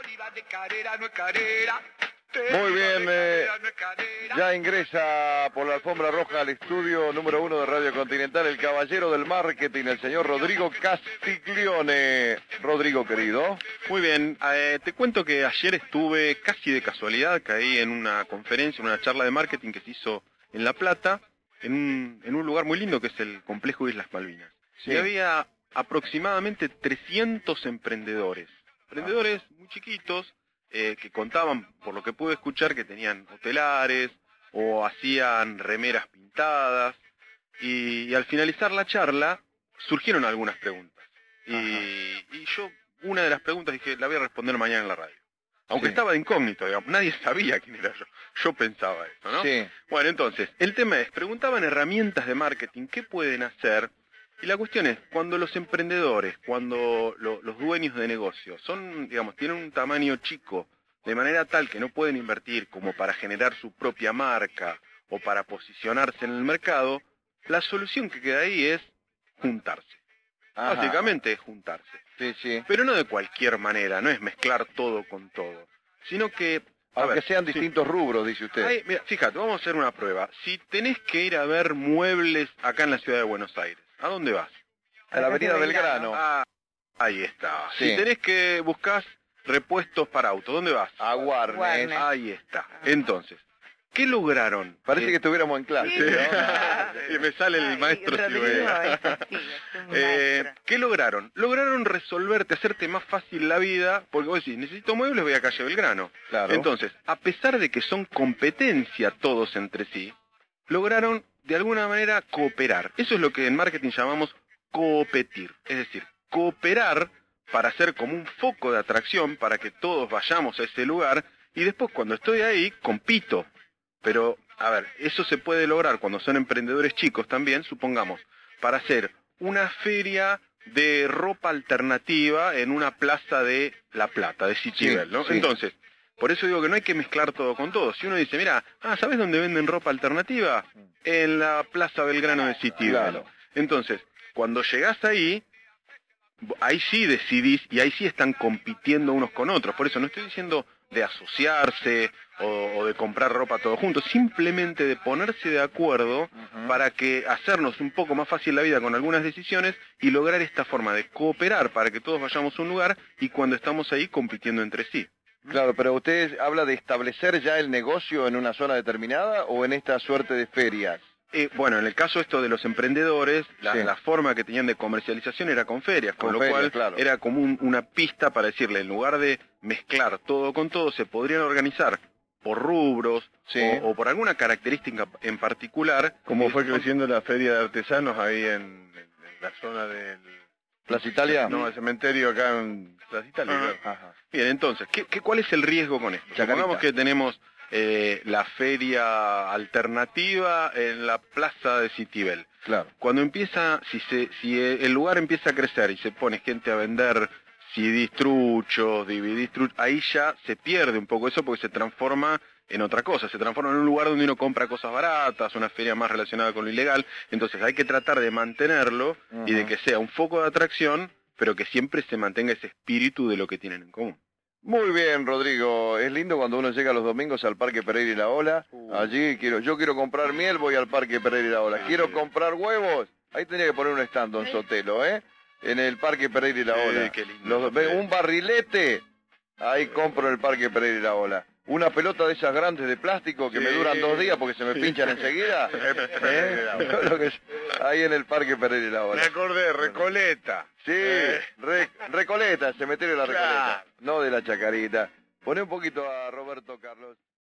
Muy bien, ya ingresa por la alfombra roja al estudio número 1 de Radio Continental el caballero del marketing, el señor Rodrigo Castiglione. Rodrigo, querido. Muy bien, te cuento que ayer estuve casi de casualidad, caí en una conferencia, en una charla de marketing que se hizo en La Plata, en un lugar muy lindo que es el Complejo Islas Malvinas. Sí. Y había aproximadamente 300 emprendedores muy chiquitos, que contaban, por lo que pude escuchar, que tenían hotelares o hacían remeras pintadas, y al finalizar la charla surgieron algunas preguntas. Y yo, una de las preguntas dije, la voy a responder mañana en la radio. Aunque Sí. estaba de incógnito, digamos, nadie sabía quién era yo. Yo pensaba eso, ¿no? Sí. Bueno, entonces, el tema es, preguntaban herramientas de marketing, ¿qué pueden hacer? Y la cuestión es, cuando los emprendedores, cuando los dueños de negocios son, digamos, tienen un tamaño chico, de manera tal que no pueden invertir como para generar su propia marca o para posicionarse en el mercado, la solución que queda ahí es juntarse. Ajá. Básicamente es juntarse. Sí, sí. Pero no de cualquier manera, no es mezclar todo con todo, sino que... Aunque sean distintos rubros, dice usted. Ahí, mira, fíjate, vamos a hacer una prueba. Si tenés que ir a ver muebles acá en la ciudad de Buenos Aires, ¿a dónde vas? A la Avenida Belgrano. Ah, ahí está. Sí. Si tenés que buscar repuestos para auto, ¿dónde vas? A Warnes. Ahí está. Entonces, ¿qué lograron? Parece que estuviéramos en clase, Sí. ¿no? Y me sale el maestro Silvera. ¿Qué lograron? Lograron resolverte, hacerte más fácil la vida, porque vos decís, necesito muebles, voy a calle Belgrano. Claro. Entonces, a pesar de que son competencia todos entre sí, lograron de alguna manera cooperar. Eso es lo que en marketing llamamos competir. Es decir, cooperar para ser como un foco de atracción para que todos vayamos a ese lugar y después cuando estoy ahí compito. Pero, a ver, eso se puede lograr cuando son emprendedores chicos también, supongamos, para hacer una feria de ropa alternativa en una plaza de La Plata, de Citibel, ¿no? Sí. Entonces, por eso digo que no hay que mezclar todo con todo. Si uno dice, mira, ¿sabes dónde venden ropa alternativa? En la Plaza Belgrano de Citibel. Claro. Entonces, cuando llegás ahí sí decidís y ahí sí están compitiendo unos con otros. Por eso no estoy diciendo de asociarse o de comprar ropa todos juntos, simplemente de ponerse de acuerdo para que hacernos un poco más fácil la vida con algunas decisiones y lograr esta forma de cooperar para que todos vayamos a un lugar y cuando estamos ahí compitiendo entre sí. Claro, pero usted habla de establecer ya el negocio en una zona determinada o en esta suerte de ferias. Bueno, en el caso esto de los emprendedores, Sí. la forma que tenían de comercialización era con ferias, con lo ferias, cual claro. era como una pista para decirle, en lugar de mezclar todo con todo, se podrían organizar por rubros Sí. o por alguna característica en particular. Como fue creciendo la feria de artesanos ahí en la zona del... Plaza Italia. No, el cementerio acá en Plaza Italia. Ajá. Claro. Ajá. Bien, entonces, ¿cuál es el riesgo con esto? Chacarita. Supongamos que tenemos la feria alternativa en la plaza de Citibel. Claro. Cuando empieza, si el lugar empieza a crecer y se pone gente a vender CDs truchos, DVDs truchos, ahí ya se pierde un poco eso porque se transforma en otra cosa, se transforma en un lugar donde uno compra cosas baratas, una feria más relacionada con lo ilegal, entonces hay que tratar de mantenerlo y de que sea un foco de atracción, pero que siempre se mantenga ese espíritu de lo que tienen en común. Muy bien, Rodrigo. Es lindo cuando uno llega los domingos al Parque Pereira y la Ola. Allí yo quiero comprar miel, voy al Parque Pereira y la Ola. Quiero comprar huevos. Ahí tenía que poner un stand, don Sotelo, ¿eh? En el Parque Pereira y la Ola. Qué lindo. Un barrilete. Ahí compro en el Parque Pereira y la Ola. Una pelota de esas grandes de plástico que me duran 2 días porque se me pinchan enseguida. Ahí en el Parque Pereira y la Ola. Me acordé, Recoleta. Sí, Recoleta, cementerio de la Recoleta. Claro. No de la Chacarita. Poné un poquito a Roberto Carlos.